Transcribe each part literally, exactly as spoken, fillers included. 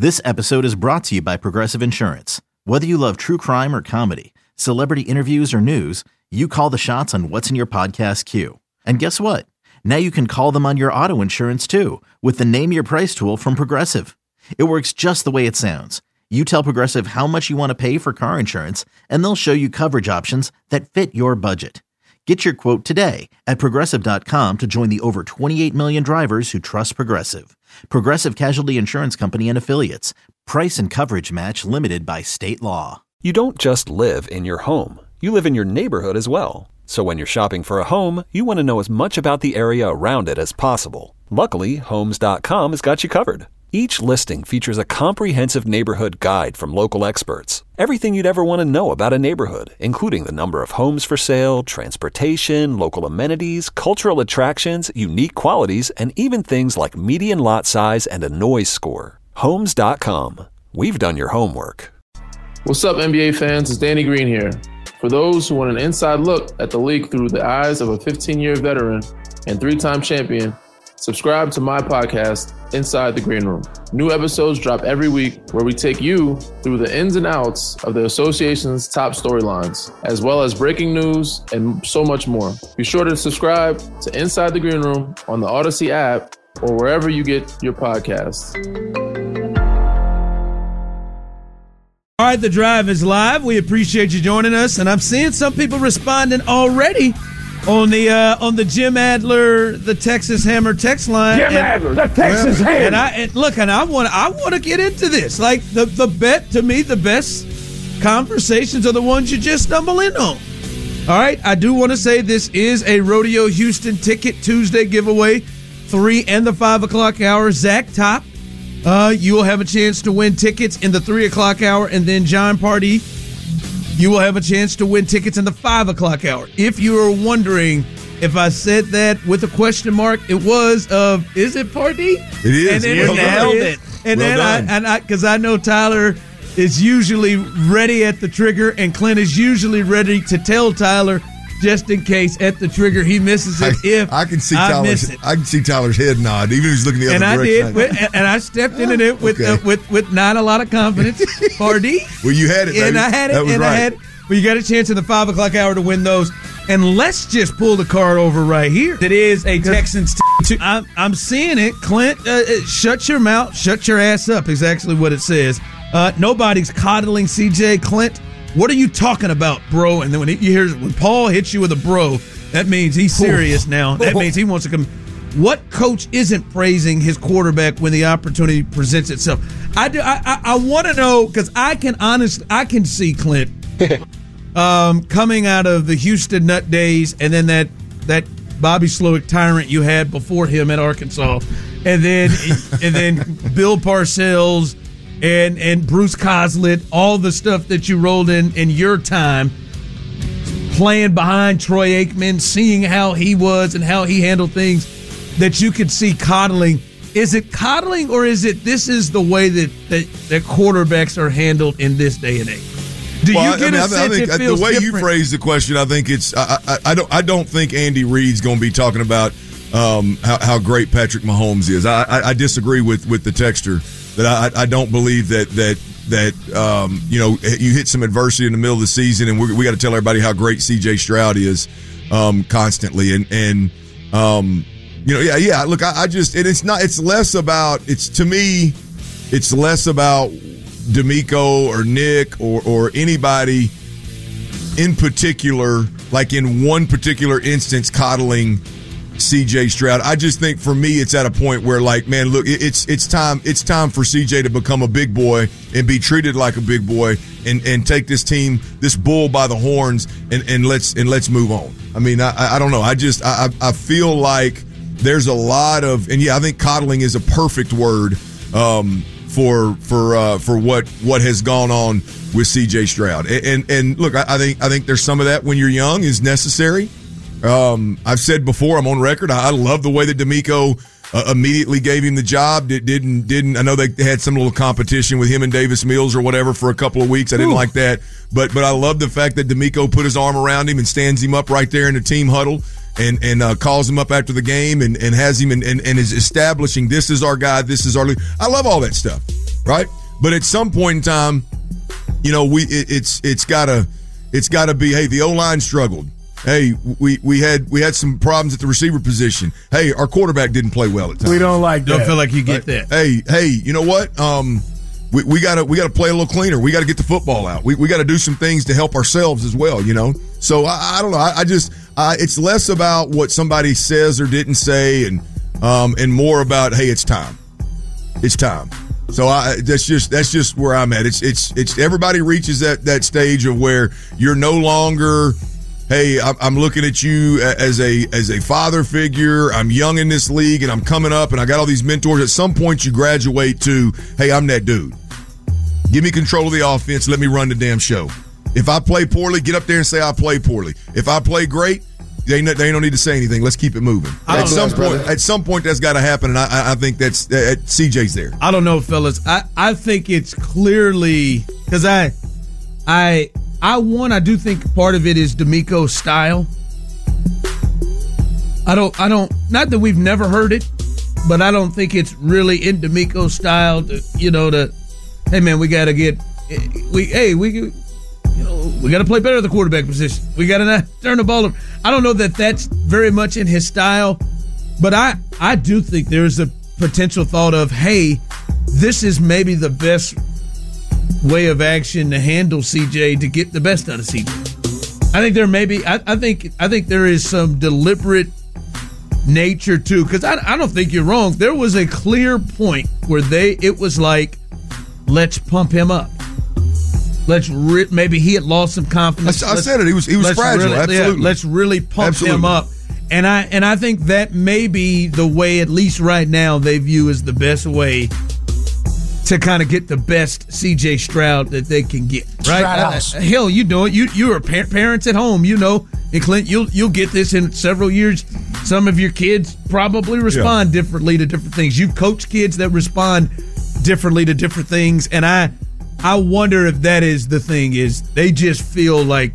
This episode is brought to you by Progressive Insurance. Whether you love true crime or comedy, celebrity interviews or news, you call the shots on what's in your podcast queue. And guess what? Now you can call them on your auto insurance too with the Name Your Price tool from Progressive. It works just the way it sounds. You tell Progressive how much you want to pay for car insurance, and they'll show you coverage options that fit your budget. Get your quote today at Progressive dot com to join the over twenty-eight million drivers who trust Progressive. Progressive Casualty Insurance Company and Affiliates. Price and coverage match limited by state law. You don't just live in your home. You live in your neighborhood as well. So when you're shopping for a home, you want to know as much about the area around it as possible. Luckily, Homes dot com has got you covered. Each listing features a comprehensive neighborhood guide from local experts. Everything you'd ever want to know about a neighborhood, including the number of homes for sale, transportation, local amenities, cultural attractions, unique qualities, and even things like median lot size and a noise score. Homes dot com. We've done your homework. What's up, N B A fans? It's Danny Green here. For those who want an inside look at the league through the eyes of a fifteen-year veteran and three-time champion, subscribe to my podcast, Inside the Green Room. New episodes drop every week where we take you through the ins and outs of the association's top storylines, as well as breaking news and so much more. Be sure to subscribe to Inside the Green Room on the Odyssey app or wherever you get your podcasts. All right, The Drive is live. We appreciate you joining us, and I'm seeing some people responding already on the uh, on the Jim Adler, the Texas Hammer text line. Jim and, Adler, the Texas well, Hammer. And I and look, and I want I want to get into this. Like the the bet to me, the best conversations are the ones you just stumble in on. All right, I do want to say this is a Rodeo Houston Ticket Tuesday giveaway, three and the five o'clock hour. Zach Top. Uh, you will have a chance to win tickets in the three o'clock hour, and then John Pardee, you will have a chance to win tickets in the five o'clock hour. If you are wondering if I said that with a question mark, it was of, is it Pardee? It is. And then Well it done. nailed it. And Well then done. I, and I, because I know Tyler is usually ready at the trigger, and Clint is usually ready to tell Tyler just in case at the trigger he misses it. I, if I can see I Tyler's, miss it. I can see Tyler's head nod, even if he's looking the other And I direction. did, with, and I stepped into it with Okay. uh, with with not a lot of confidence. Pardee. Well, you had it, baby. And I had it, That was and right. I had. Well, you got a chance in the five o'clock hour to win those. And let's just pull the card over right here. It is a Texans. T- I'm I'm seeing it, Clint. Uh, uh, shut your mouth, shut your ass up. Is actually what it says. Uh, nobody's coddling C J. Clint. What are you talking about, bro? And then when he, you hear when Paul hits you with a bro, that means he's serious now. That means he wants to come. What coach isn't praising his quarterback when the opportunity presents itself? I do. I I, I want to know, because I can honestly I can see Clint um, coming out of the Houston Nut days, and then that that Bobby Slowick tyrant you had before him at Arkansas, and then and then Bill Parcells. And and Bruce Coslet, all the stuff that you rolled in in your time, playing behind Troy Aikman, seeing how he was and how he handled things, that you could see coddling. Is it coddling, or is it this is the way that, that, that quarterbacks are handled in this day and age? Do well, you get I mean, a I sense think it feels the way different? you phrased the question, I think it's I, I, I don't I don't think Andy Reid's going to be talking about um, how, how great Patrick Mahomes is. I, I, I disagree with with the texter. That I, I don't believe that that that um, you know you hit some adversity in the middle of the season, and we we got to tell everybody how great C J Stroud is um, constantly, and and um, you know yeah yeah look I, I just and it's not it's less about it's to me it's less about D'Amico or Nick or or anybody in particular, like in one particular instance coddling C J Stroud. I just think for me it's at a point where, like, man, look, it's it's time it's time for C J to become a big boy and be treated like a big boy and, and take this team, this bull by the horns, and, and let's and let's move on. I mean, I I don't know. I just I I feel like there's a lot of, and yeah, I think coddling is a perfect word um, for for uh, for what what has gone on with C J Stroud. And and, and look, I, I think I think there's some of that when you're young is necessary. Um, I've said before, I'm on record, I love the way that D'Amico uh, immediately gave him the job. Did, didn't, didn't, I know they had some little competition with him and Davis Mills or whatever for a couple of weeks. I didn't Ooh. like that. But, but I love the fact that D'Amico put his arm around him and stands him up right there in the team huddle and, and, uh, calls him up after the game and, and has him and, and, and is establishing this is our guy, this is our leader. I love all that stuff. right? But at some point in time, you know, we it, it's it's gotta it's gotta be. Hey, the O-line struggled. Hey, we we had we had some problems at the receiver position. Hey, our quarterback didn't play well at times. We don't like that. Don't feel like you get Right? that. Hey, hey, you know what? Um, we, we gotta we gotta play a little cleaner. We gotta get the football out. We we gotta do some things to help ourselves as well. You know. So I, I don't know. I, I just uh, it's less about what somebody says or didn't say, and um, and more about hey, it's time. It's time. So I that's just that's just where I'm at. It's it's it's everybody reaches that that stage of where you're no longer. Hey, I'm looking at you as a as a father figure. I'm young in this league, and I'm coming up, and I got all these mentors. At some point, you graduate to, hey, I'm that dude. Give me control of the offense. Let me run the damn show. If I play poorly, get up there and say I play poorly. If I play great, they ain't, they don't need to say anything. Let's keep it moving. At some know, point, brother. at some point, that's got to happen, and I, I think that's uh, C J's there. I don't know, fellas. I, I think it's clearly because I I I one I do think part of it is D'Amico's style. I don't I don't not that we've never heard it, but I don't think it's really in D'Amico's style. To, you know, to hey man, we got to get we hey we you know we got to play better at the quarterback position. We got to not turn the ball over. I don't know that that's very much in his style, but I I do think there's a potential thought of hey, this is maybe the best way of action to handle C J to get the best out of C J. I think there may be. I, I think. I think there is some deliberate nature too, because I, I don't think you're wrong. There was a clear point where they. It was like, let's pump him up. Let's re- maybe he had lost some confidence. I, I said it. He was he was let's fragile. Really, absolutely. Yeah, let's really pump Absolutely. him up. And I and I think that may be the way, at least right now, they view as the best way to kind of get the best C J Stroud that they can get, right? Uh, hell, you know it. You you are par- parents at home, you know. And Clint, you'll you'll get this in several years. Some of your kids probably respond yeah. differently to different things. You've coached kids that respond differently to different things, and I I wonder if that is the thing. Is they just feel like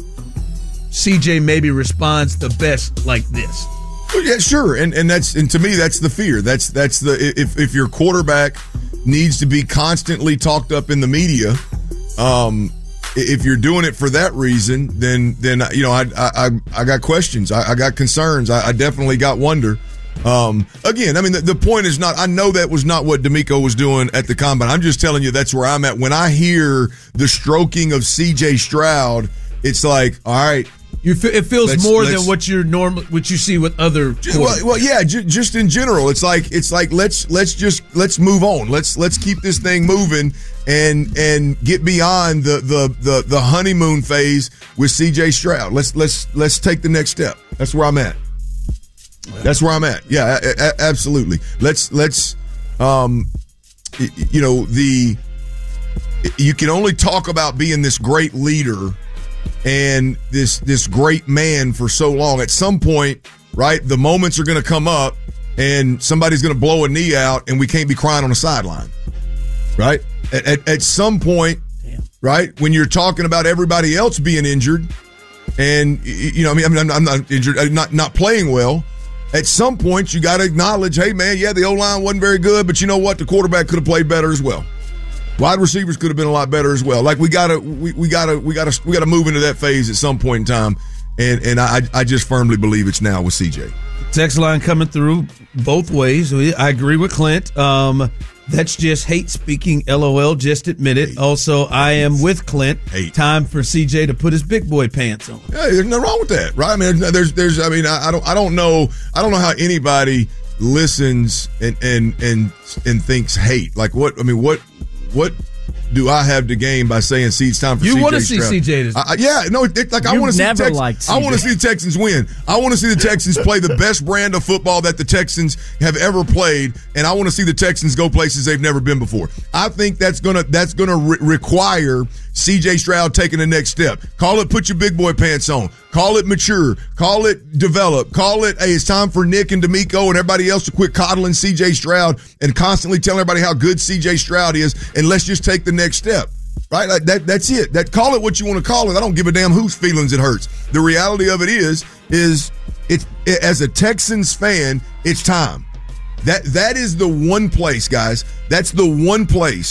C J maybe responds the best like this. Well, yeah, sure, and and that's and to me that's the fear. That's that's the if if your quarterback needs to be constantly talked up in the media. Um, if you're doing it for that reason, then then you know I I I got questions. I, I got concerns. I, I definitely got wonder. Um, again, I mean the, the point is not. I know that was not what D'Amico was doing at the combine. I'm just telling you that's where I'm at. When I hear the stroking of C J Stroud, it's like, all right. You feel, it feels Let's- more let's- than what you're normal, what you see with other. Well, well, yeah, j- just in general, it's like it's like let's let's just let's move on. Let's let's keep this thing moving and and get beyond the the the, the honeymoon phase with C J Stroud. Let's let's let's take the next step. That's where I'm at. That's where I'm at. Yeah, a- a- absolutely. Let's let's um, y- you know the you can only talk about being this great leader and this this great man for so long. At some point, right, the moments are going to come up and somebody's going to blow a knee out and we can't be crying on the sideline, right? At, at, at some point, Damn. right, when you're talking about everybody else being injured and, you know, I mean, I'm, I'm not injured, I'm not, not playing well. At some point, you got to acknowledge, hey, man, yeah, the O-line wasn't very good, but you know what? The quarterback could have played better as well. Wide receivers could have been a lot better as well. Like we gotta, we, we gotta, we gotta, we gotta move into that phase at some point in time, and and I I just firmly believe it's now with C J. Text line coming through both ways. I agree with Clint. Um, that's just hate speaking. LOL. Just admit it. Hate. Also, I am with Clint. Hate. Time for C J to put his big boy pants on. Yeah, there's nothing wrong with that, right? I mean, there's there's I mean, I, I don't I don't know I don't know how anybody listens and and and and thinks hate. Like what? I mean, what? What do I have to gain by saying see it's time for you C J want to see Stroud? C J? I, I, yeah, no, it, like I You've want to see the never Texans. liked I want to C J. see the Texans win. I want to see the Texans play the best brand of football that the Texans have ever played, and I want to see the Texans go places they've never been before. I think that's gonna that's gonna re- require C J Stroud taking the next step. Call it put your big boy pants on. Call it mature. Call it develop. Call it, hey, it's time for Nick and D'Amico and everybody else to quit coddling C J Stroud and constantly telling everybody how good C J Stroud is, and let's just take the next step. Right? Like that that's it. That call it what you want to call it. I don't give a damn whose feelings it hurts. The reality of it is, is it's it, as a Texans fan, it's time. That that is the one place, guys. That's the one place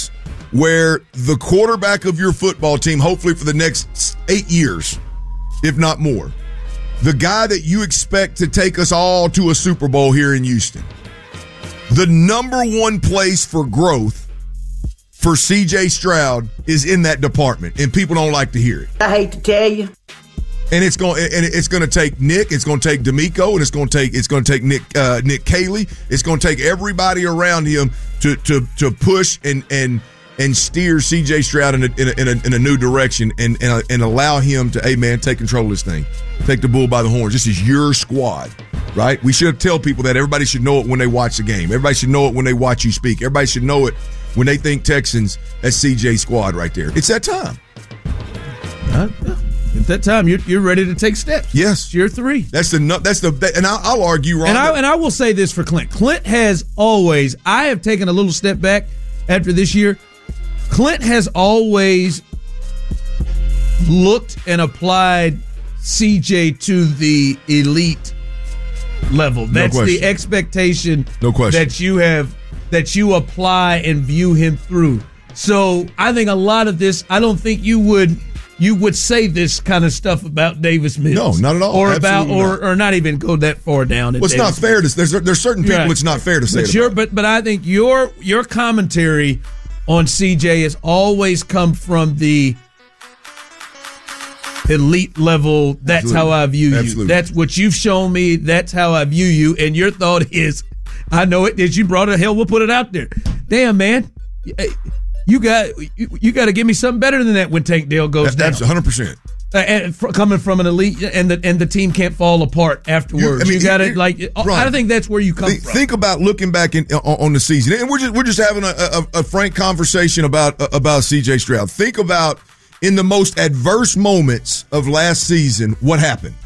where the quarterback of your football team, hopefully for the next eight years, if not more, the guy that you expect to take us all to a Super Bowl here in Houston, the number one place for growth for C J Stroud is in that department, and people don't like to hear it. I hate to tell you. And it's going and it's going to take Nick, it's going to take D'Amico, and it's going to take it's going to take Nick uh, Nick Caley. It's going to take everybody around him to to to push and and and steer C J Stroud in a, in a, in a, in a new direction and, and and allow him to, hey man, take control of this thing, take the bull by the horns. This is your squad, right? We should tell people that. Everybody should know it when they watch the game. Everybody should know it when they watch you speak. Everybody should know it when they think Texans. That's C J's squad right there. It's that time. Uh, At that time, you're you're ready to take steps. Yes, it's year three. That's the that's the that, and I'll, I'll argue wrong. And I and I will say this for Clint. Clint has always. I have taken a little step back after this year. Clint has always looked and applied C J to the elite level. That's no the expectation. No question. That you have that you apply and view him through. So I think a lot of this. I don't think you would. You would say this kind of stuff about Davis Mills. No, not at all. Or Absolutely about, or, not. or not even go that far down. At well, it's Davis not fair Mills. to. There's there's certain people Right. it's not fair to say. But, it your, about. but but I think your your commentary on C J has always come from the elite level. That's Absolutely. how I view you. Absolutely. That's what you've shown me. That's how I view you. And your thought is, I know it. As you brought it, hell, we'll put it out there. Damn, man. You got you, you got to give me something better than that when Tank Dell goes down. That's one hundred percent. Uh, and fr- coming from an elite, and the and the team can't fall apart afterwards. You, You- I mean, got to you- like. right. I think that's where you come Think, from. think about looking back in, on, on the season, and we're just we're just having a, a, a frank conversation about uh, about C J Stroud. Think about in the most adverse moments of last season, what happened.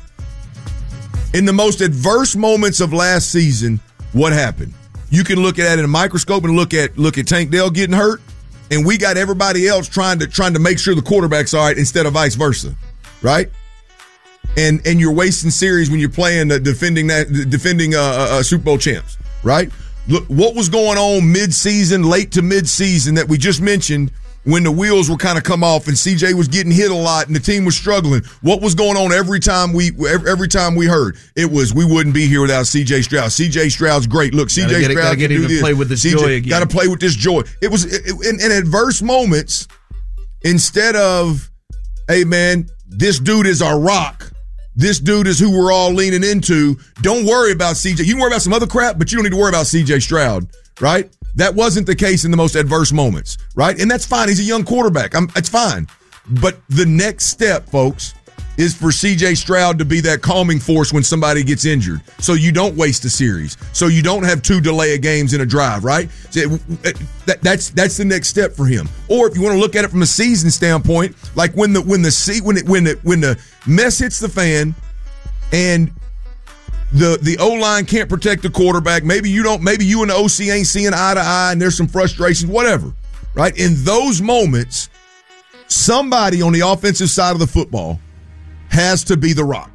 In the most adverse moments of last season, what happened? You can look at it in a microscope and look at look at Tank Dell getting hurt, and we got everybody else trying to trying to make sure the quarterback's all right instead of vice versa, right? And and you're wasting series when you're playing uh, defending that defending uh, uh, Super Bowl champs, right? Look what was going on mid-season, late to mid-season that we just mentioned when the wheels were kind of come off and C J was getting hit a lot and the team was struggling. What was going on every time we every time we heard it was we wouldn't be here without C J Stroud. C J Stroud's great. Look, C J Gotta get it- Stroud gotta can get do him to this. play with this C J joy again. Got to play with this joy. It was it, in, in adverse moments. Instead of, hey man, this dude is our rock. This dude is who we're all leaning into. Don't worry about C J. You can worry about some other crap, but you don't need to worry about C J Stroud, right? That wasn't the case in the most adverse moments, right? And that's fine. He's a young quarterback. I'm, it's fine. But the next step, folks, is for C J Stroud to be that calming force when somebody gets injured, so you don't waste a series, so you don't have two delay of games in a drive, right? So that, that's that's the next step for him. Or if you want to look at it from a season standpoint, like when the when the when it when it when the mess hits the fan, and the the O-line can't protect the quarterback. Maybe you don't. Maybe you and the O C ain't seeing eye to eye, and there's some frustration, whatever, right? In those moments, somebody on the offensive side of the football has to be the rock.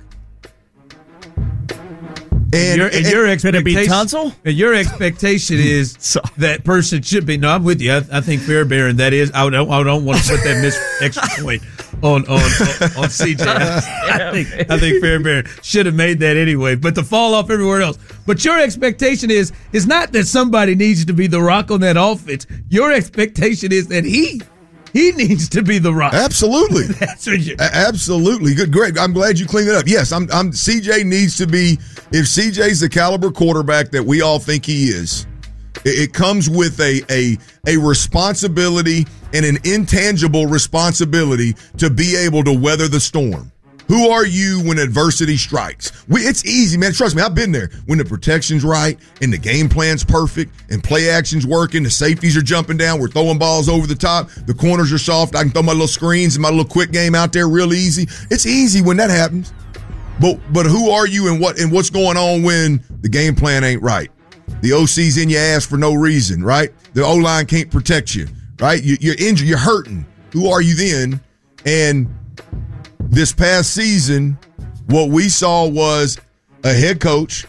And your, and and- your Could it be expectation, Tunsil? and your expectation is So- that person should be. No, I'm with you. I, I think Fairbairn. That is. I don't. I don't want to put that miss extra point on on on, on C J. I, I think I think Fairbairn should have made that anyway. But the fall off everywhere else. But your expectation is is not that somebody needs to be the rock on that offense. Your expectation is that he he needs to be the rock. Absolutely. That's what you. A- Absolutely. Good. Great. I'm glad you cleaned it up. Yes, I'm I'm C J needs to be, if C J's the caliber quarterback that we all think he is, it, it comes with a a a responsibility and an intangible responsibility to be able to weather the storm. Who are you when adversity strikes? We, it's easy, man. Trust me, I've been there. When the protection's right and the game plan's perfect and play action's working, the safeties are jumping down, we're throwing balls over the top, the corners are soft, I can throw my little screens and my little quick game out there real easy. It's easy when that happens. But but who are you and what and what's going on when the game plan ain't right? The O C's in your ass for no reason, right? The O-line can't protect you, right? You, you're injured, you're hurting. Who are you then? And this past season, what we saw was a head coach,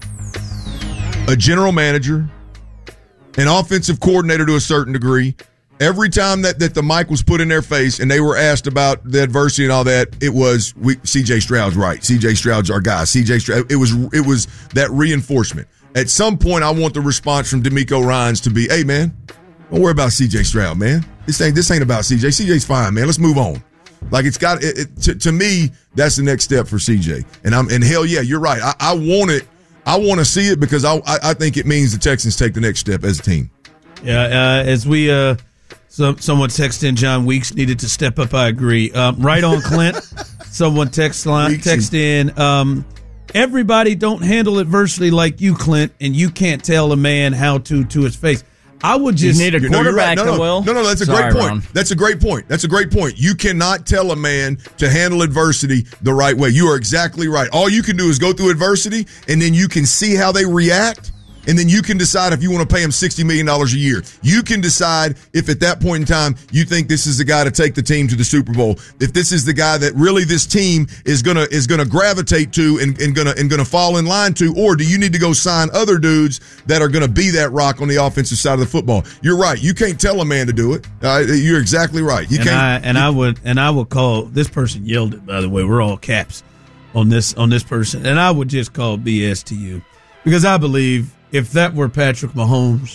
a general manager, an offensive coordinator to a certain degree, Every time that, that the mic was put in their face and they were asked about the adversity and all that, it was we, C J Stroud's right. C J Stroud's our guy. C J Stroud. It was it was that reinforcement. At some point, I want the response from DeMeco Ryans to be, "Hey, man, don't worry about C J Stroud, man. This ain't this ain't about C J. C J's fine, man. Let's move on." Like it's got it, it, to, to me, that's the next step for C J. And I'm and hell yeah, you're right. I, I want it. I want to see it because I, I I think it means the Texans take the next step as a team. Yeah, uh, as we. Uh So, someone texted in John Weeks needed to step up. I agree. Um, right on, Clint. Someone text line, text in. Um, everybody don't handle adversity like you, Clint, and you can't tell a man how to to his face. I would just you need a quarterback. No, right. no, no, Will. no, no. That's a Sorry, great point. Ron. That's a great point. That's a great point. You cannot tell a man to handle adversity the right way. You are exactly right. All you can do is go through adversity, and then you can see how they react. And then you can decide if you want to pay him sixty million dollars a year. You can decide if at that point in time you think this is the guy to take the team to the Super Bowl. If this is the guy that really this team is gonna is gonna gravitate to and, and gonna and gonna fall in line to, or do you need to go sign other dudes that are gonna be that rock on the offensive side of the football? You're right. You can't tell a man to do it. Uh, you're exactly right. You and can't. I, and you, I would and I would call this person yelled it. By the way, we're all caps on this on this person, and I would just call B S to you because I believe. If that were Patrick Mahomes,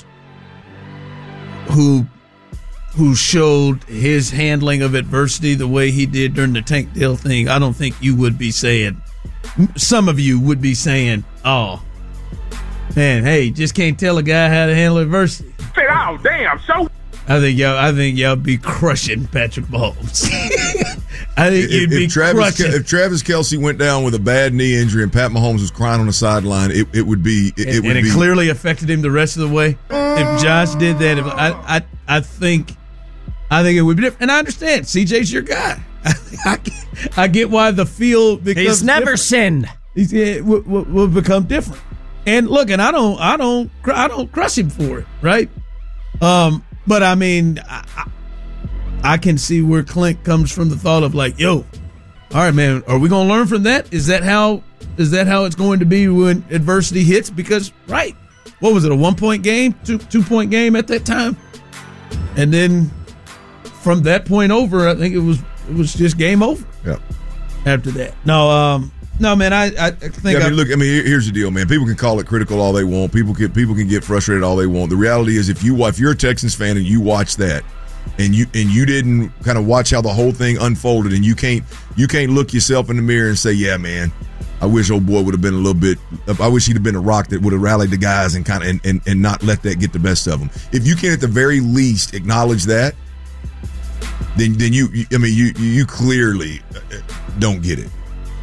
who who showed his handling of adversity the way he did during the Tank Dell thing, I don't think you would be saying, some of you would be saying, oh, man, hey, just can't tell a guy how to handle adversity. Oh, damn, so. I think y'all, I think y'all be crushing Patrick Mahomes. I think you'd if, be if Travis, crushing. if Travis Kelce went down with a bad knee injury and Pat Mahomes was crying on the sideline, it, it would be. It, it and, would and it be, clearly affected him the rest of the way. If Josh did that, if, I, I, I think, I think it would be different. And I understand, C J's your guy. I, get, I get why the field becomes. He's never different. sinned. He's, it will, will, will become different. And look, and I don't, I don't, I don't crush him for it, right? Um. But, I mean, I, I can see where Clint comes from the thought of like, yo, all right, man, are we going to learn from that? Is that how is that how it's going to be when adversity hits? Because, right, what was it, a one-point game, two, two-point game at that time? And then from that point over, I think it was it was just game over. Yeah. After that. No, um, no, man, I, I think Yeah, I I, mean, look, I mean, here- here's the deal, man. People can call it critical all they want. People can people can get frustrated all they want. The reality is, if you if you're a Texans fan and you watch that, and you and you didn't kind of watch how the whole thing unfolded, and you can't you can't look yourself in the mirror and say, yeah, man, I wish old boy would have been a little bit. I wish he'd have been a rock that would have rallied the guys and kind of and, and, and not let that get the best of them. If you can, at the very least, acknowledge that, then then you, I mean, you you clearly don't get it.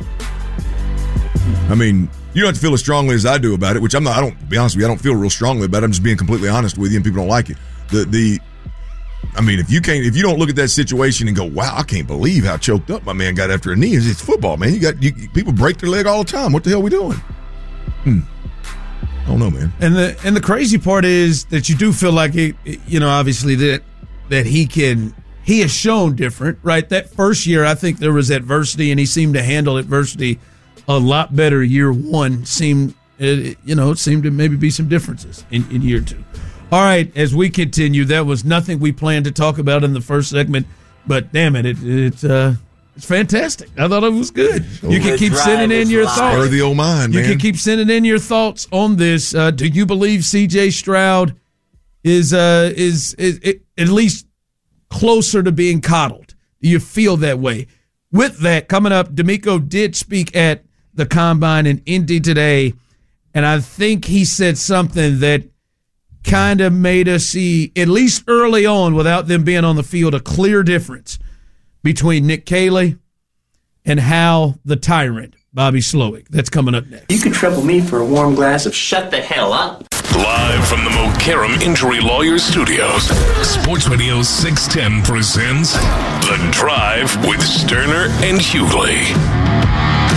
I mean, you don't have to feel as strongly as I do about it, which I'm not. I don't. To be honest with you, I don't feel real strongly about it. I'm just being completely honest with you, and people don't like it. The the, I mean, if you can't, if you don't look at that situation and go, "Wow, I can't believe how choked up my man got after a knee," it's, it's football, man. You got you, people break their leg all the time. What the hell are we doing? Hmm. I don't know, man. And the and the crazy part is that you do feel like it, you know, obviously that that he can he has shown different, right? That first year, I think there was adversity, and he seemed to handle adversity a lot better. Year one seemed, it, you know, it seemed to maybe be some differences in, in year two. All right, as we continue, that was nothing we planned to talk about in the first segment, but damn it, it, it uh, it's fantastic. I thought it was good. You can keep sending in your thoughts. Spur the old mind, You man. can keep sending in your thoughts on this. Uh, do you believe C J Stroud is uh, is, is is at least closer to being coddled? Do you feel that way? With that, coming up, DeMeco did speak at the Combine in Indy today, and I think he said something that kind of made us see, at least early on, without them being on the field, a clear difference between Nick Caley and Hal the Tyrant, Bobby Slowick. That's coming up next. You could trouble me for a warm glass of shut the hell up. Live from the Mokaram Injury Lawyers Studios, Sports Radio six ten presents The Drive with Sterner and Hughley.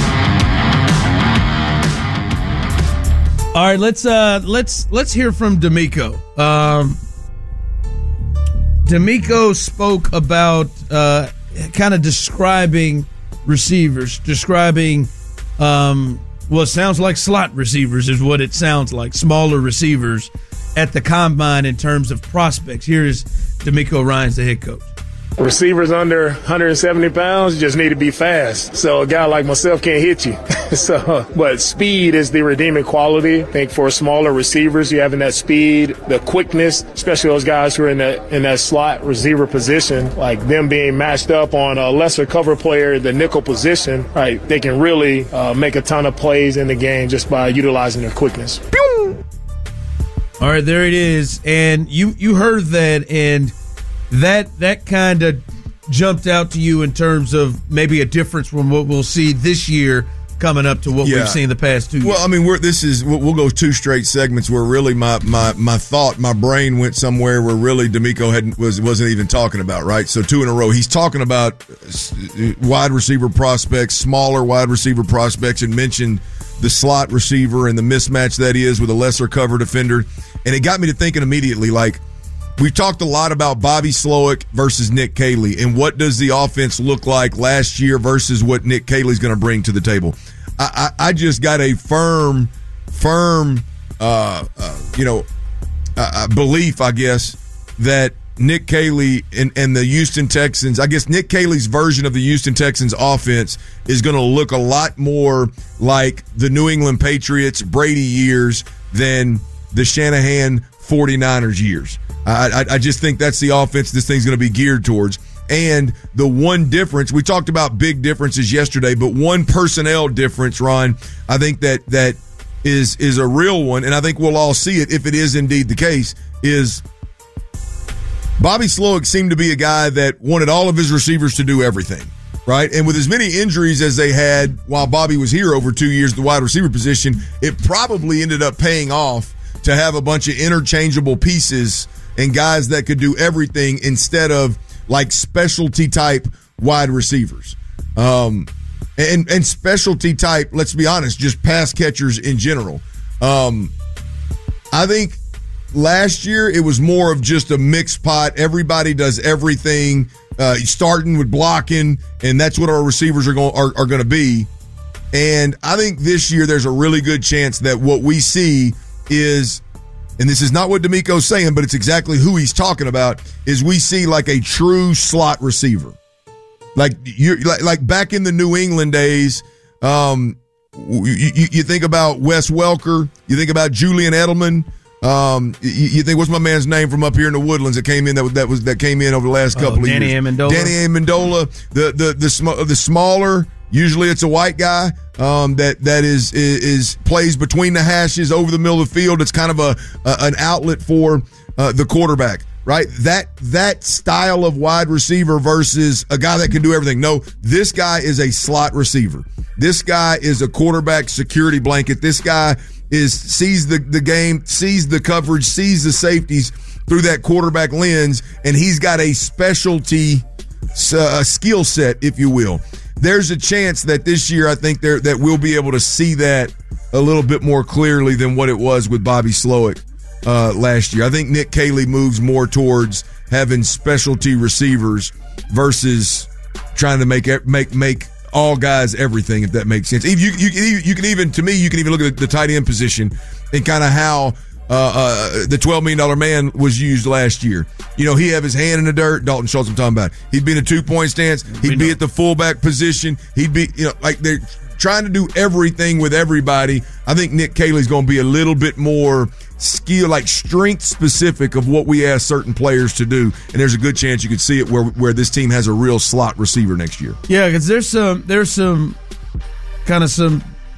All right, let's uh, let's let's hear from DeMeco. Um, DeMeco spoke about uh, kind of describing receivers, describing um, well, it sounds like slot receivers is what it sounds like, smaller receivers at the combine in terms of prospects. Here's D'Amico Ryans, the head coach. Receivers under one hundred seventy pounds just need to be fast. So a guy like myself can't hit you. so, but speed is the redeeming quality. I think for smaller receivers, you having that speed, the quickness, especially those guys who are in that in that slot receiver position, like them being matched up on a lesser cover player, the nickel position, right? They can really uh, make a ton of plays in the game just by utilizing their quickness. Pew! All right, there it is, and you you heard that and. That that kind of jumped out to you in terms of maybe a difference from what we'll see this year coming up to what yeah. we've seen the past two years. Well, I mean, we're, this is we'll, we'll go two straight segments where really my my my thought, my brain went somewhere where really D'Amico hadn't was wasn't even talking about, right? So two in a row. He's talking about wide receiver prospects, smaller wide receiver prospects, and mentioned the slot receiver and the mismatch that is with a lesser cover defender, and it got me to thinking immediately, like. We've talked a lot about Bobby Slowick versus Nick Caley and what does the offense look like last year versus what Nick Caley's going to bring to the table. I, I, I just got a firm, firm, uh, uh, you know, uh, belief, I guess, that Nick Caley and, and the Houston Texans, I guess Nick Caley's version of the Houston Texans offense is going to look a lot more like the New England Patriots Brady years than the Shanahan forty-niners years. I, I, I just think that's the offense this thing's going to be geared towards. And the one difference, we talked about big differences yesterday, but one personnel difference, Ron, I think that that is is a real one, and I think we'll all see it if it is indeed the case, is Bobby Slowick seemed to be a guy that wanted all of his receivers to do everything, right? And with as many injuries as they had while Bobby was here over two years at the wide receiver position, it probably ended up paying off to have a bunch of interchangeable pieces and guys that could do everything instead of like specialty type wide receivers. Um, and, and specialty type, let's be honest, just pass catchers in general. Um, I think last year it was more of just a mixed pot. Everybody does everything, uh, starting with blocking, and that's what our receivers are going are, are going to be. And I think this year there's a really good chance that what we see is, and this is not what D'Amico's saying, but it's exactly who he's talking about, is we see like a true slot receiver. Like you like, like back in the New England days, um, you, you, you think about Wes Welker, you think about Julian Edelman, um, you, you think, what's my man's name from up here in the Woodlands that came in that was that was that came in over the last couple oh, of Danny years? Amendola. Danny Amendola, the the the sm- the smaller. Usually it's a white guy um, that that is, is is plays between the hashes over the middle of the field. It's kind of a, a an outlet for uh, the quarterback, right? That that style of wide receiver versus a guy that can do everything. No, this guy is a slot receiver. This guy is a quarterback security blanket. This guy is sees the, the game, sees the coverage, sees the safeties through that quarterback lens, and he's got a specialty uh, skill set, if you will. There's a chance that this year I think there that we'll be able to see that a little bit more clearly than what it was with Bobby Slowick uh, last year. I think Nick Caley moves more towards having specialty receivers versus trying to make make make all guys everything, if that makes sense. If you you you can even, to me, you can even look at the tight end position and kind of how uh, uh, the twelve million dollars man was used last year. You know, he have his hand in the dirt. Dalton Schultz, I'm talking about. He'd be in a two-point stance. He'd be at the fullback position. He'd be, you know, like they're trying to do everything with everybody. I think Nick Caley's going to be a little bit more skill, like strength specific of what we ask certain players to do. And there's a good chance you could see it where where this team has a real slot receiver next year. Yeah, because there's some there's some kind of some,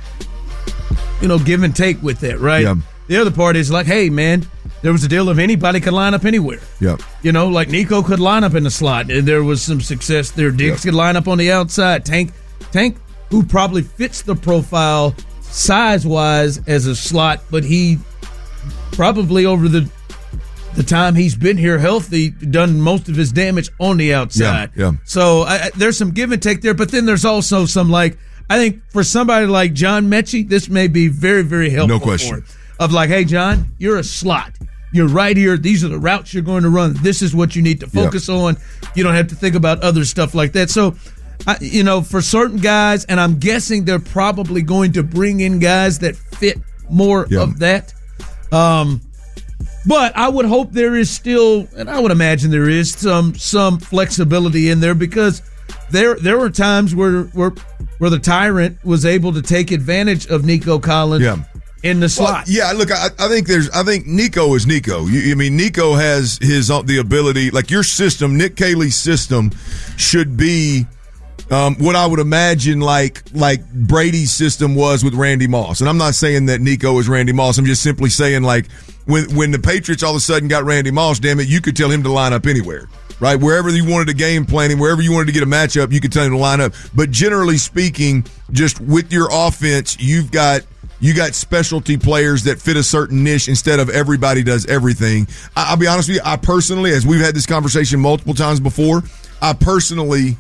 you know, give and take with that, right? Yeah. The other part is like, hey, man, there was a deal of anybody could line up anywhere. Yeah. You know, like Nico could line up in the slot, and there was some success there. Diggs yep. could line up on the outside. Tank, Tank, who probably fits the profile size-wise as a slot, but he probably over the the time he's been here healthy, done most of his damage on the outside. Yeah, yeah. So I, there's some give and take there, but then there's also some, like, I think for somebody like John Mechie, this may be very, very helpful no question. for him. Of like, hey, John, you're a slot. You're right here. These are the routes you're going to run. This is what you need to focus yep. on. You don't have to think about other stuff like that. So, I, you know, for certain guys, and I'm guessing they're probably going to bring in guys that fit more yep. of that. Um, But I would hope there is still, and I would imagine there is some some flexibility in there, because there there were times where where, where the Tyrant was able to take advantage of Nico Collins yeah. in the slot. Well, yeah, look, I, I think there's, I think Nico is Nico. You, I mean, Nico has his the ability, like your system, Nick Caley's system, should be um, what I would imagine like like Brady's system was with Randy Moss. And I'm not saying that Nico is Randy Moss. I'm just simply saying, like, when when the Patriots all of a sudden got Randy Moss, damn it, you could tell him to line up anywhere. Right, wherever you wanted to game plan him, wherever you wanted to get a matchup, you could tell him to line up. But generally speaking, just with your offense, you've got you got specialty players that fit a certain niche instead of everybody does everything. I, I'll be honest with you, I personally, as we've had this conversation multiple times before, I personally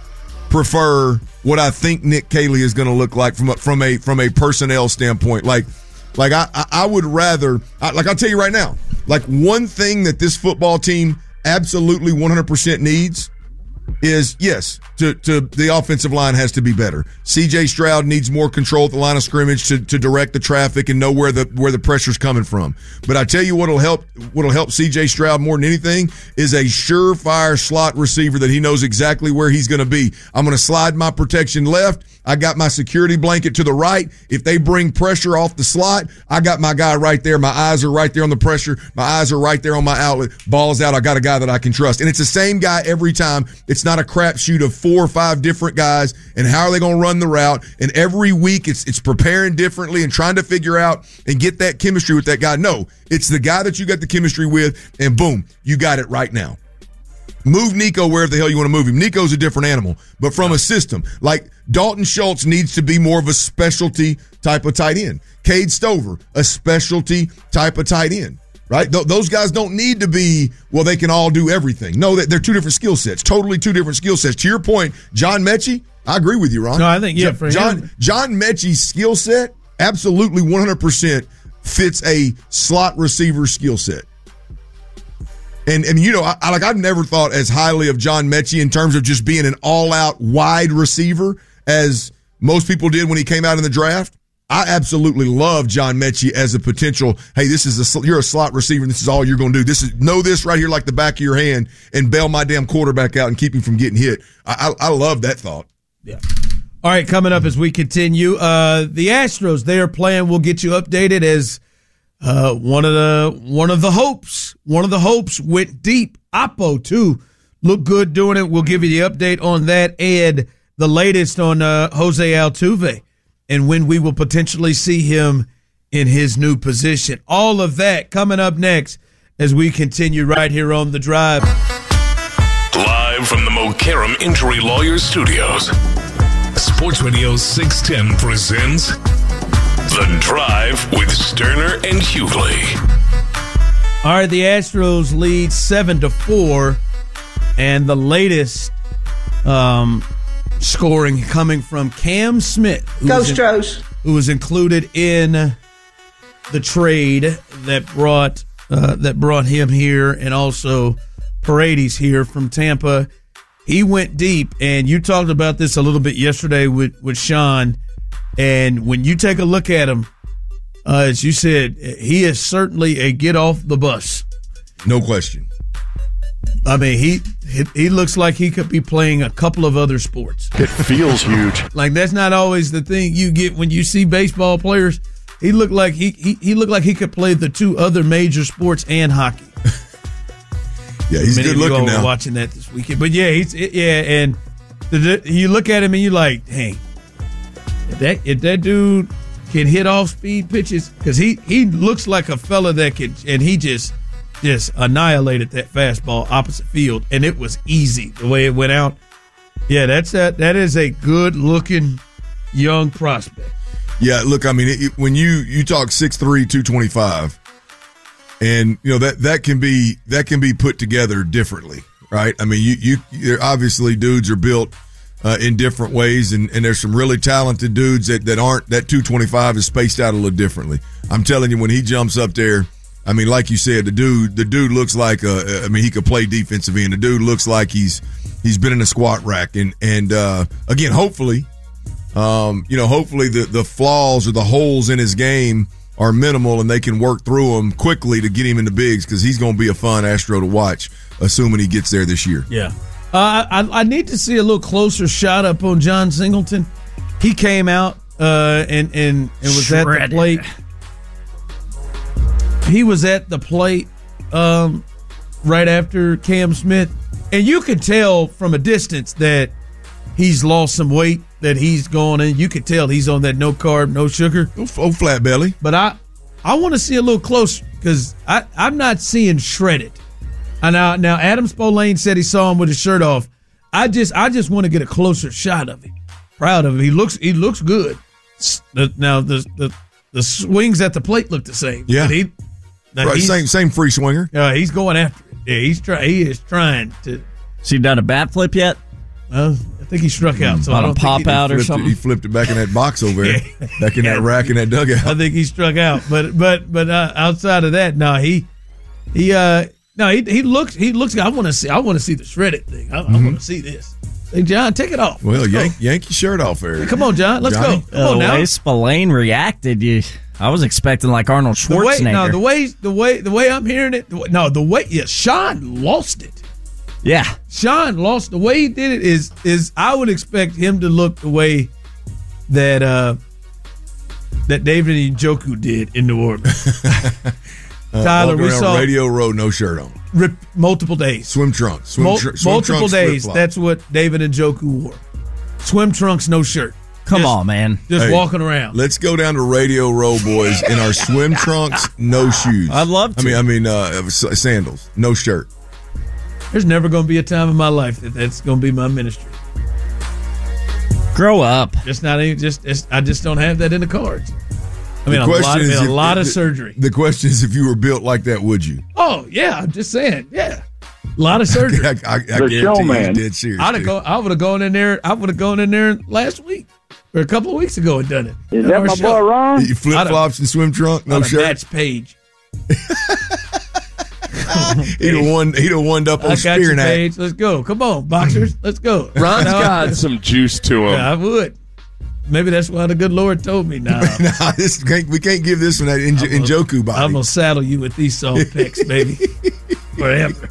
prefer what I think Nick Caley is going to look like from a, from a from a personnel standpoint. Like, like I I would rather, I, like I'll tell you right now, like one thing that this football team absolutely one hundred percent needs is, yes, to, to the offensive line has to be better. C J Stroud needs more control at the line of scrimmage to, to direct the traffic and know where the where the pressure's coming from. But I tell you what'll help what'll help C J Stroud more than anything is a surefire slot receiver that he knows exactly where he's going to be. I'm going to slide my protection left. I got my security blanket to the right. If they bring pressure off the slot, I got my guy right there. My eyes are right there on the pressure. My eyes are right there on my outlet. Ball's out. I got a guy that I can trust. And it's the same guy every time. It's not a crapshoot of four or five different guys. And how are they going to run the route? And every week it's it's preparing differently and trying to figure out and get that chemistry with that guy. No, it's the guy that you got the chemistry with, and boom, you got it right now. Move Nico wherever the hell you want to move him. Nico's a different animal, but from a system. Like Dalton Schultz needs to be more of a specialty type of tight end. Cade Stover, a specialty type of tight end, right? Th- those guys don't need to be, well, they can all do everything. No, they're two different skill sets, totally two different skill sets. To your point, John Mechie, I agree with you, Ron. No, I think, yeah, for John, him. John Mechie's skill set absolutely one hundred percent fits a slot receiver skill set. And, and you know, I, I like I've never thought as highly of John Mechie in terms of just being an all-out wide receiver as most people did when he came out in the draft. I absolutely love John Mechie as a potential, hey, this is a, you're a slot receiver and this is all you're going to do. This is, know this right here like the back of your hand and bail my damn quarterback out and keep him from getting hit. I, I, I love that thought. Yeah. All right, coming up as we continue, uh, the Astros, they are playing. We'll get you updated as uh, one of the one of the hopes, one of the hopes went deep. Oppo, too, looked good doing it. We'll give you the update on that and the latest on uh, Jose Altuve and when we will potentially see him in his new position. All of that coming up next as we continue right here on The Drive. Live from the Mokaram Injury Lawyers Studios, Sports Radio six ten presents The Drive with Sterner and Hughley. All right, the Astros lead seven to four, and the latest um, scoring coming from Cam Smith, who Go was, in, who was included in the trade that brought uh, that brought him here, and also Paredes here from Tampa. He went deep, and you talked about this a little bit yesterday with, with Sean. And when you take a look at him, uh, as you said, he is certainly a get off the bus. No question. I mean, he, he he looks like he could be playing a couple of other sports. It feels huge. Like that's not always the thing you get when you see baseball players. He looked like he he, he looked like he could play the two other major sports and hockey. Yeah, he's Many good looking now. Watching that this weekend, but yeah, he's yeah, and the, you look at him and you're like, hey, if that if that dude can hit off speed pitches, because he he looks like a fella that could, and he just just annihilated that fastball opposite field, and it was easy the way it went out. Yeah, that's that. That is a good looking young prospect. Yeah, look, I mean, it, when you you talk six three, two twenty-five. And you know that that can be that can be put together differently, right? I mean, you you obviously dudes are built uh, in different ways, and, and there's some really talented dudes that, that aren't. That two twenty-five is spaced out a little differently. I'm telling you, when he jumps up there, I mean, like you said, the dude the dude looks like a, I mean, he could play defensive end. The dude looks like he's he's been in a squat rack, and and uh, again, hopefully, um, you know, hopefully the the flaws or the holes in his game are minimal and they can work through them quickly to get him into bigs because he's going to be a fun Astro to watch, assuming he gets there this year. Yeah. Uh, I, I need to see a little closer shot up on John Singleton. He came out uh, and, and, and was Shredded. at the plate. He was at the plate um, right after Cam Smith. And you could tell from a distance that he's lost some weight, that he's gone in. You could tell he's on that no carb, no sugar. Oh, oh flat belly. But I I want to see a little closer because I'm not seeing shredded. And now, now Adam Spolane said he saw him with his shirt off. I just I just want to get a closer shot of him. Proud of him. He looks he looks good. Now the the, the swings at the plate look the same. Yeah. But he, right, same same free swinger. Uh, he's going after it. Yeah, he's try, he is trying to. Has he done a bat flip yet? Uh, I think he struck out. So on I don't a pop out or something. It, he flipped it back in that box over there, yeah. back in yeah, that rack in that dugout. I think he struck out. But but but uh, outside of that, no, he he uh no he he looks he looks. I want to see I want to see the shredded thing. I, mm-hmm. I want to see this. Hey John, take it off. Well, yank, yank your shirt off there. Hey, come on, John. Let's Johnny. go. Come uh, on now. The way Spillane reacted, you. I was expecting like Arnold Schwarzenegger. The way, no, the way the way the way I'm hearing it. The way, no, the way yeah, Sean lost it. Yeah, Sean lost the way he did it. Is is I would expect him to look the way that uh, that David Njoku did in New Orleans. uh, Tyler, we saw Radio Row, no shirt on, rip, multiple days, swim trunks, swim, Mul- tr- swim multiple trunks, days. flip-flop. That's what David Njoku wore. Swim trunks, no shirt. Come just, on, man. Just hey, walking around. Let's go down to Radio Row, boys, in our swim trunks, no shoes. I'd love to. I mean, I mean, uh, sandals, no shirt. There's never going to be a time in my life that that's going to be my ministry. Grow up. Just not even. Just, just I just don't have that in the cards. I mean, The a lot, question I mean, is a if- lot of the- surgery. The question is, if you were built like that, would you? Oh yeah, I'm just saying. Yeah, a lot of surgery. I, I, I guarantee you he's dead serious. I'd have go, I would have gone in there. I would have gone in there last week or a couple of weeks ago and done it. Is that my boy Ron? You flip flops and swim trunk, no shirt. Match Page. He'd have won. He'd have won up on I got spear you, and hat. Page. Let's go. Come on, boxers. Let's go. Ron's No, got some juice to him. Yeah, I would. Maybe that's why the good Lord told me. Nah, nah, this can't, we can't give this one that in, Njoku body. I'm gonna saddle you with these soft picks, baby, forever.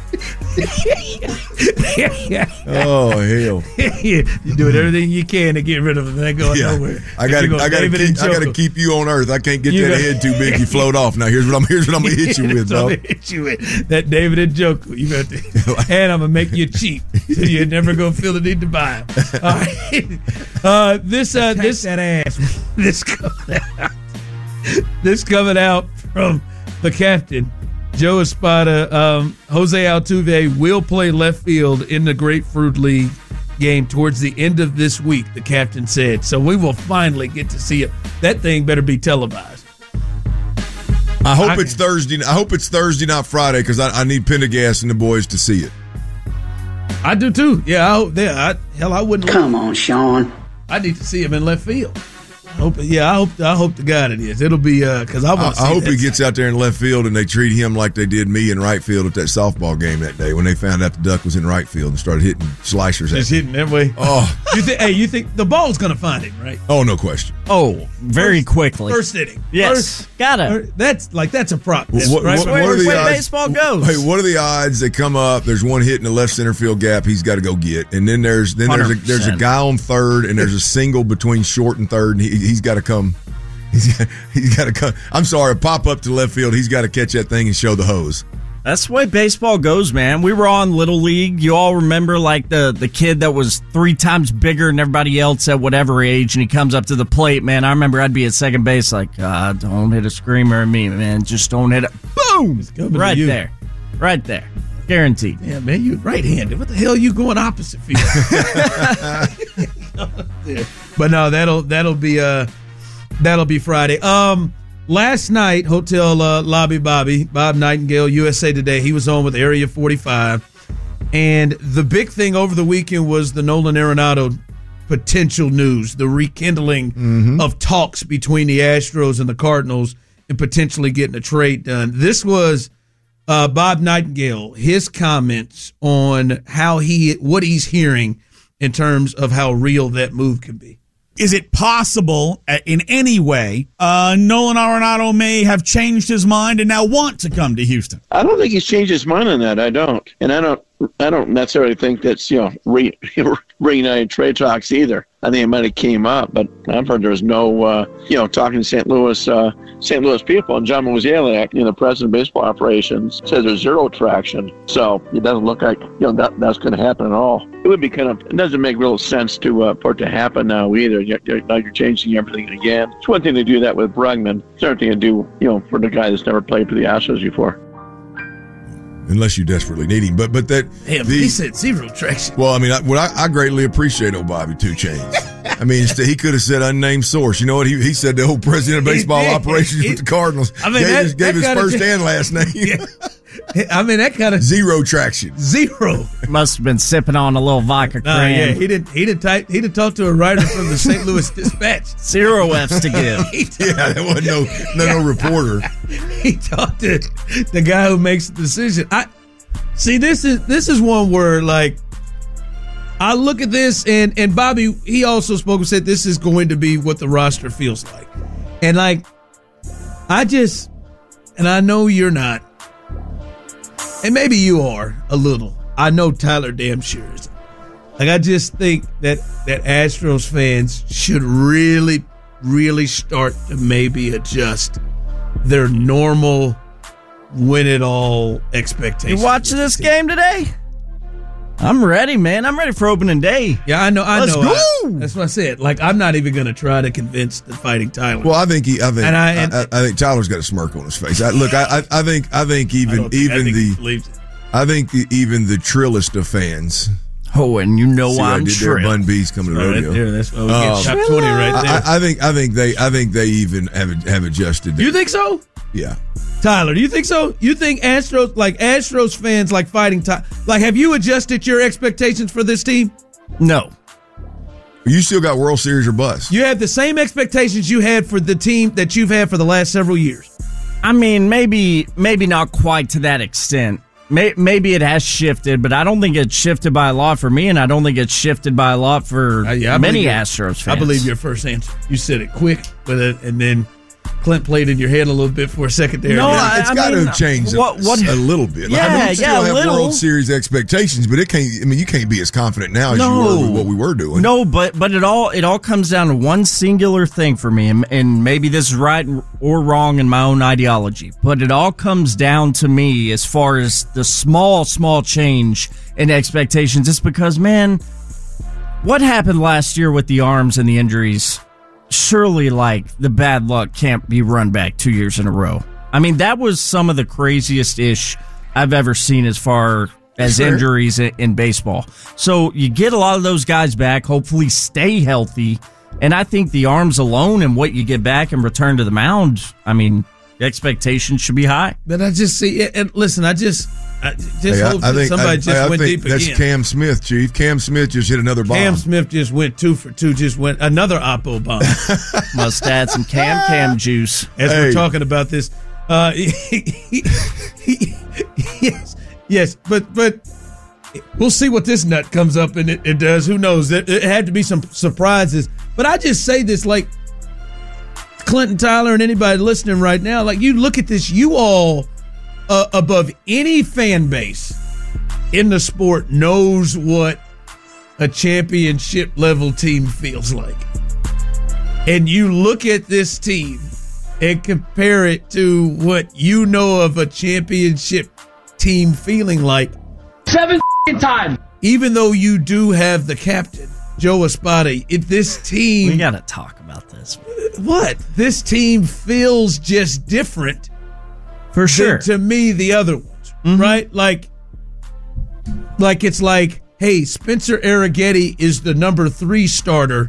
Oh hell! You're doing everything you can to get rid of them. They go Yeah. nowhere. I got to. Go I got to David keep. I got to Njoku. keep you on earth. I can't get You that got- head too big. You float off. Now here's what I'm. Here's what I'm gonna hit you with, So I'm dog. gonna hit you with that David Njoku. You got to, and I'm gonna make you cheap, so you're never gonna feel the need to buy them. All right. Uh, this uh, this that ass. This coming out. This coming out from the captain, Joe Espada. Um, Jose Altuve will play left field in the Grapefruit League game towards the end of this week. The captain said, so we will finally get to see it. That thing better be televised. I hope I- it's Thursday. I hope it's Thursday, not Friday, because I, I need Pendergast and the boys to see it. I do too. Yeah, I hope. Yeah, I, hell, I wouldn't. Come on, Sean. I need to see him in left field. I hope. Yeah, I hope. I hope to God it is. It'll be because I I, want. I hope he gets out there in left field and they treat him like they did me in right field at that softball game that day when they found out the duck was in right field and started hitting slashers at Just him. hitting that way. Oh, You think? Hey, you think the ball's gonna find him, right? oh, no question. Oh, very First- quickly. First inning. Yes, First- gotta. or- That's like that's a prop. What- That's what- right. what- Right. what are Where's the the way odds? baseball goes? Hey, what are the odds they come up? There's one hit in the left center field gap. He's got to go get, and then there's then there's a, one hundred there's a percent. guy on third, and there's a single between short and third, and he, he's got to come. He's got, he's got to come. I'm sorry, pop up to left field. He's got to catch that thing and show the hose. That's the way baseball goes, man. We were on Little League. You all remember, like, the, the kid that was three times bigger than everybody else at whatever age, and he comes up to the plate, man. I remember I'd be at second base like, uh, don't hit a screamer at me, man. Just don't hit it. Boom! coming to Right you. there. Right there. Guaranteed. Yeah, man, you right-handed. What the hell? You going opposite field? Yeah. But no, that'll that'll be uh that'll be Friday. Um, last night, Hotel uh, Lobby Bobby Bob Nightingale, U S A Today. He was on with Area forty-five, and the big thing over the weekend was the Nolan Arenado potential news, the rekindling of talks between the Astros and the Cardinals, and potentially getting a trade done. This was. Uh, Bob Nightingale, his comments on how he, what he's hearing in terms of how real that move could be. Is it possible uh, in any way uh, Nolan Arenado may have changed his mind and now want to come to Houston? I don't think he's changed his mind on that. I don't. And I don't I don't necessarily think that's, you know, re- reunited trade talks either. I think it might have came up, but I've heard there was no, uh, you know, talking to Saint Louis uh, Saint Louis people. And John Mozeliak, you know, the president of baseball operations, says there's zero traction. So it doesn't look like, you know, that, that's going to happen at all. It would be kind of, it doesn't make real sense to uh, for it to happen now either. You're, you're, now you're changing everything again. It's one thing to do that with Bregman. It's another thing to do, you know, for the guy that's never played for the Astros before. Unless you desperately need him. But but that Damn, the, he said zero traction. Well, I mean, I, what I, I greatly appreciate old Bobby Two Chains. I mean, he could have said unnamed source. You know what? He he said the old president of baseball operations with the Cardinals. I mean, gave that, his, gave that his first just, and last name. Yeah. I mean, that kind of zero traction. Zero. Must have been sipping on a little vodka No, cran. yeah, he didn't. He didn't type. He didn't talk to a writer from the Saint Louis Dispatch. Zero F's to give. Yeah, there wasn't no no, no reporter. He talked to the guy who makes the decision. I see. This is this is one where like I look at this and and Bobby. He also spoke and said this is going to be what the roster feels like, and like I just and I know you're not. And maybe you are a little. I know Tyler damn sure is. Like, I just think that, that Astros fans should really, really start to maybe adjust their normal win-it-all expectations. You watching this game today? I'm ready, man. I'm ready for opening day. Yeah, I know. I Let's know. go. I, that's what I said. Like, I'm not even going to try to convince the Fighting Tyler. Well, I think he. I think. And I, I, and, I, I think Tyler's got a smirk on his face. I, look, I, I, I think. I think even I think, even I think the. he believes it. I think the, even the trillest of fans. Oh, and you know See what I'm I did trill. there? Bun B's coming to Right rodeo. there, that's why we get Um, top twenty right there. I, I think. I think they. I think they even have have adjusted. You think so? Yeah. Tyler, do you think so? You think Astros, like Astros fans, like Fighting Tyler, like have you adjusted your expectations for this team? No. You still got World Series or bust. You have the same expectations you had for the team that you've had for the last several years. I mean, maybe maybe not quite to that extent. May, maybe it has shifted, but I don't think it's shifted by a lot for me, and I don't think it's shifted by a lot for Uh, yeah, I many believe your- Astros fans. I believe your first answer. You said it quick, but it, and then Clint played in your head a little bit for a second there. No, Yeah. I- It's got mean, to change what- what- a, a little bit. Like, Yeah, I mean, you still yeah, a have little. World Series expectations, but it can't. I mean, you can't be as confident now as No. you were with what we were doing. No, but but it all it all comes down to one singular thing for me, and, and maybe this is right or wrong in my own ideology, but it all comes down to me as far as the small small change in expectations. It's because, man, what happened last year with the arms and the injuries? Surely, like, the bad luck can't be run back two years in a row. I mean, that was some of the craziest ish I've ever seen as far as Sure. injuries in, in baseball. So you get a lot of those guys back, hopefully stay healthy. And I think the arms alone and what you get back in return to the mound, I mean, the expectations should be high. But I just see, and listen, I just, I just Hey, I- hope I that think- somebody I- just I went think deep that's again. Cam Smith, Chief. Cam Smith just hit another bomb. Cam Smith just went two for two, just went another Oppo bomb. Must add some Cam Cam juice. As Hey. we're talking about this, uh, yes, yes, but but we'll see what this nut comes up and it, it does. Who knows? It, it had to be some surprises. But I just say this, like Clinton Tyler and anybody listening right now, like you look at this, you all uh, above any fan base in the sport knows what a championship level team feels like. And you look at this team and compare it to what you know of a championship team feeling like. Seven times. Even though you do have the captain, Joe Espada, if this team... We got to talk about this. What? This team feels just different. For sure. Than, to me, the other ones, mm-hmm. right? Like, like it's like, hey, Spencer Arrighetti is the number three starter,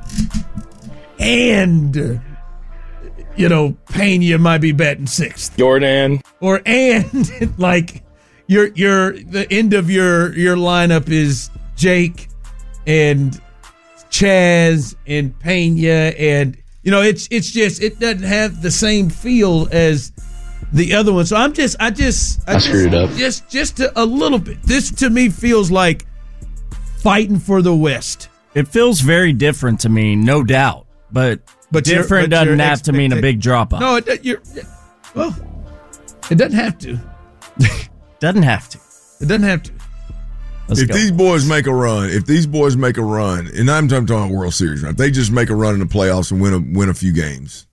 and you know, Pena might be batting sixth. Jordan. Or and like your your the end of your your lineup is Jake and Chaz and Pena, and you know, it's it's just it doesn't have the same feel as the other one. So I'm just I just I, I screwed just, it up. Just just a, a little bit. This to me feels like fighting for the West It feels very different to me, no doubt. But, But different your- but doesn't your have to mean a expecta- big drop off. No, it, you're, well, it doesn't have to. Doesn't have to. It doesn't have to. Let's if go. these boys make a run, if these boys make a run, and I'm talking about World Series run, if they just make a run in the playoffs and win a win a few games,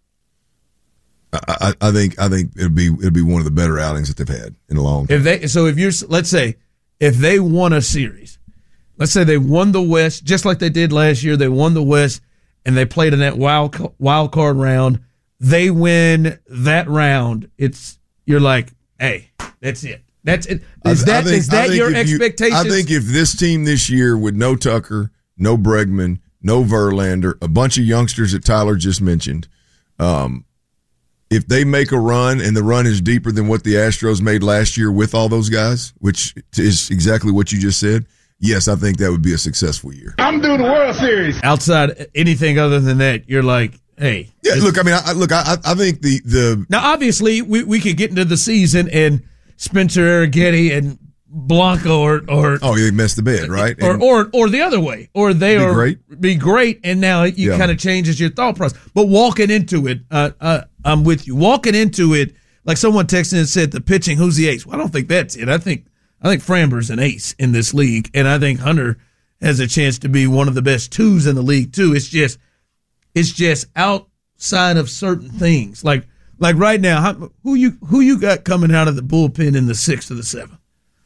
I, I, I think I think it'll be it'll be one of the better outings that they've had in a long time. If they so if you're let's say if they won a series, let's say they won the West just like they did last year, they won the West and they played in that wild wild card round, they win that round. It's you're like, hey, that's it. That's it. Is I- that I think- is I that think your if you- expectations? I think if this team this year with no Tucker, no Bregman, no Verlander, a bunch of youngsters that Tyler just mentioned, um, if they make a run and the run is deeper than what the Astros made last year with all those guys, which is exactly what you just said, yes, I think that would be a successful year. I'm doing the World Series. outside anything other than that, you're like, hey. Yeah, look, I mean, I, look, I, I think the the Now, obviously, we, we could get into the season and Spencer Arrighetti and Blanco or or oh, you messed the bed, right? or, And- or or the other way, or they Be are great. be great, and now you Yeah. kind of changes your thought process. But walking into it, uh, uh, I'm with you. Walking into it, like someone texted and said, the pitching, who's the ace? Well, I don't think that's it. I think I think Framber's an ace in this league, and I think Hunter has a chance to be one of the best twos in the league too. It's just it's just outside of certain things, like like right now, how, who you who you got coming out of the bullpen in the sixth or the seventh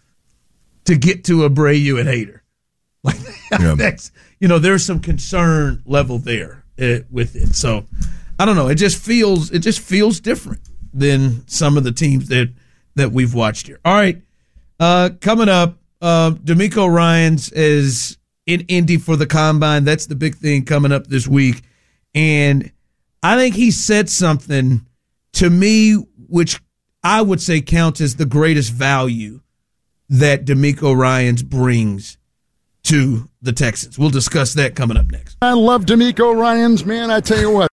to get to Abreu and Hader. Like Yeah. that's you know, there's some concern level there uh, with it. So I don't know. It just feels it just feels different than some of the teams that that we've watched here. All right, uh, coming up, uh, D'Amico Ryans is in Indy for the Combine. That's the big thing coming up this week, and I think he said something to me which I would say counts as the greatest value that D'Amico Ryans brings to the Texans. We'll discuss that coming up next. I love D'Amico Ryans, man. I tell you what.